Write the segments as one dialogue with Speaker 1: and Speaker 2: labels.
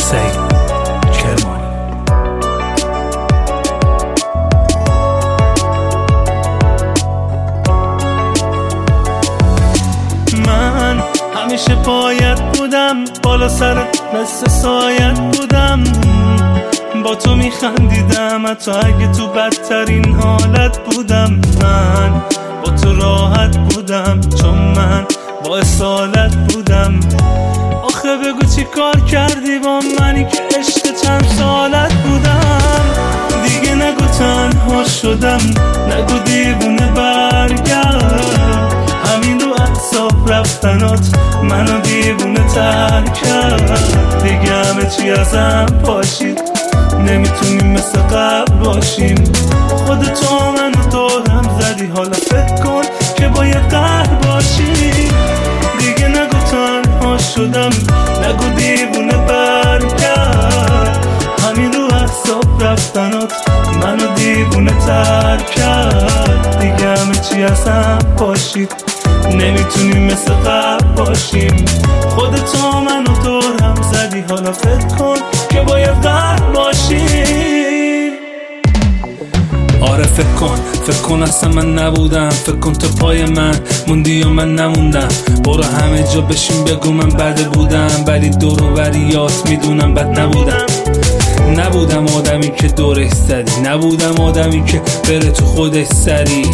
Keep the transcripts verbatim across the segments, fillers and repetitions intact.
Speaker 1: سعید کرمانی.
Speaker 2: من همیشه باید بودم بالا سرت مثل سایت بودم، با تو میخندیدم حتی اگه تو بدترین حالت بودم. من با تو راحت بودم چون من با اصالت بودم. آخه بگو چی کار کردی با منی که عشق چند سالت بودم. دیگه نگو تنها شدم، نگو دیوونه برگرد. همین رو اعصاب رفتنات منو دیوونه تر کرد. دیگه همه چی ازم پاشید، نمیتونیم مثل قبل باشیم. خودتو منو دورم زدی، حالا فکر کن که باید قهر باشی. دیگه نگو تنها شدم، نگو دیوونه برگرد. همین رو احساب رفتنات منو دیوونه تر کرد. دیگه همه چی ازم پاشید، نمیتونیم مثل قبل باشیم. خودتو منو دورم زدی، حالا فکر کن که باید قهر باشیم.
Speaker 1: آره فکر کن فکر کن اصلا من نبودم، فکر کن تو پای من موندی و من نموندم. برو همه جا بشین بگو من بده بودم، ولی دور و بریات میدونم بد نبودم. نبودم آدمی که دورش زدی، نبودم آدمی که بره تو خودش سری.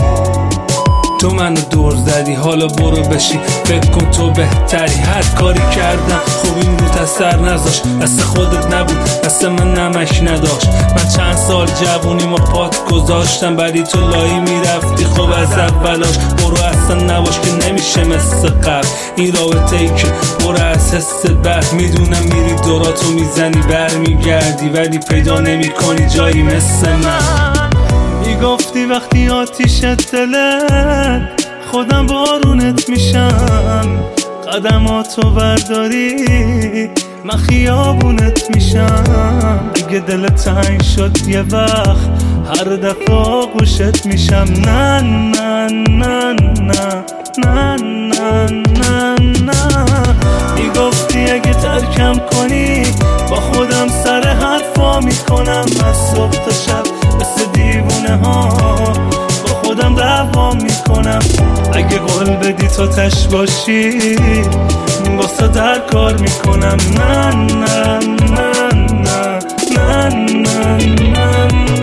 Speaker 1: تو منو دور زدی، حالا برو بشی فکر کن تو بهتری. هر کاری کردم خب این رو اثر نذاشت، دست خودت نبود دست من نمک نداشت. من چند سال جوونی ما پات گذاشتم، ولی تو لایی میرفتی خب از اولاش. برو اصلا نباش که نمیشه مثل قبل این رابطه ای که برو از حست بد. میدونم میری دوراتو میزنی برمیگردی، ولی پیدا نمی کنی جایی مثل من.
Speaker 2: میگفتی وقتی آتیش دلت خودم بارونت میشم، قدماتو برداری من خیابونت میشم. اگه دلت تنگ شد یه وقت هر دفعه گوشت میشم. نه نه نه نه نه نه نه نه. میگفتی اگه ترکم کنی با خودم سر حرفا میکنم. از صبح تا شب مثل دیوونه ها با خودم دعوا میکنم. اگه قول بدی تو تش باشی واسه در کار میکنم. نه نه نه نه نه نه نه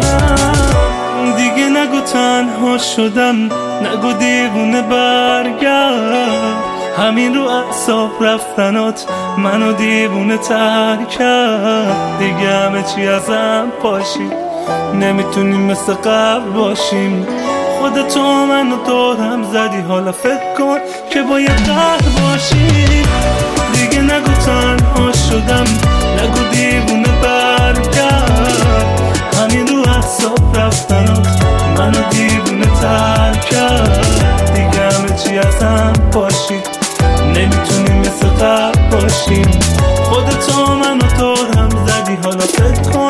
Speaker 2: نه. دیگه نگو تنها شدم، نگو دیوونه برگرد. همین رو اعصاب رفتنات منو دیوونه تر کرد. دیگه همه چی ازم پاشید، نمیتونیم مثل قبل باشیم. خودتو منو دورم زدی، حالا فکر کن که باید قهر باشیم. دیگه نگو تنها شدم، نگو دیوونه برگرد. همین رو احساب رفتنات منو دیوونه تر کرد. دیگه همه چی ازم پاشید، نمیتونیم مثل قبل باشیم. خودتو منو دورم زدی، حالا فکر کن